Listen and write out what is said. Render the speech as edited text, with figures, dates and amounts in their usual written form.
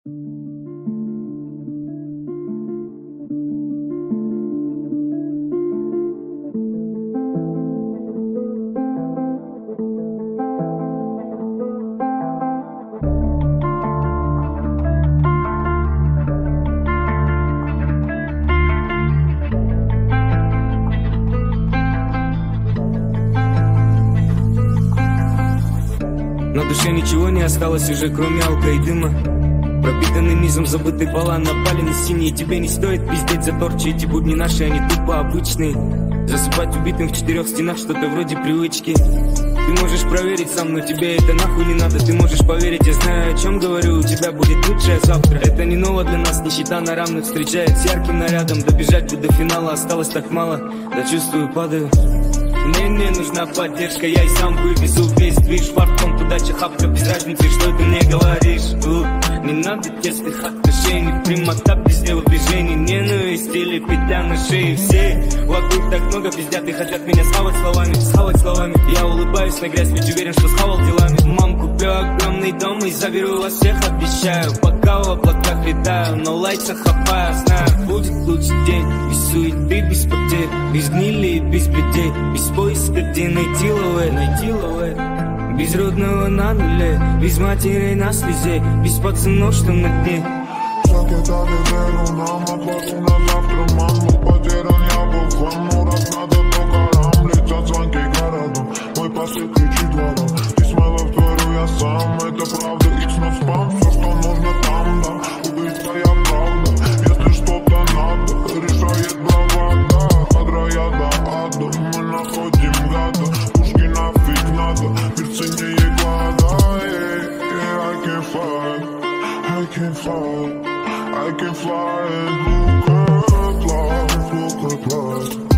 На душе ничего не осталось уже, кроме алка и дыма. Пропитанный низом забытый балан, напали на синие. Тебе не стоит пиздеть за торчи, эти будни наши, они тупо обычные. Засыпать убитым в 4 стенах, что-то вроде привычки. Ты можешь проверить сам, но тебе это нахуй не надо. Ты можешь поверить, я знаю, о чем говорю. У тебя будет лучшее завтра. Это не ново для нас, нищета на равных встречает с ярким нарядом. Добежать бы до финала осталось так мало, да чувствую, падаю. Мне нужна поддержка, я и сам вывезу весь движ. Фартом, удача, хапка, без разницы, что ты мне говоришь. Не надо тесных отношений, прямота без телодвижений. Ненависть или петля на шее. Все вокруг так много пиздят и хотят меня схавать словами. Я улыбаюсь на грязь, ведь уверен, что схавал делами. Мам, куплю огромный дом и заберу вас всех, обещаю. Пока в облаках летаю, но лайца хапаю. Знаю, будет лучший день, без суеты, без потерь, без гнили и без бедей, без поиска, где найти лове. Без родного на нуле, без матерей на слезе, без пацанов, что на дне. Шакета беру нам, отложу на завтра маму. Потерян я был в ванну, раз надо то горам. Летят звонки городом, мой посыл ключи двором. Исмайлов творю я сам, это правда, икс на спам. Все, что нужно там, да, убийство я правда. Если что-то надо, решает бравада. Кадра я до ада, мы находим гада. Пушки нафиг надо, мир ценнее глада. I can fly, I can fly, I can fly. Look at life, look at life.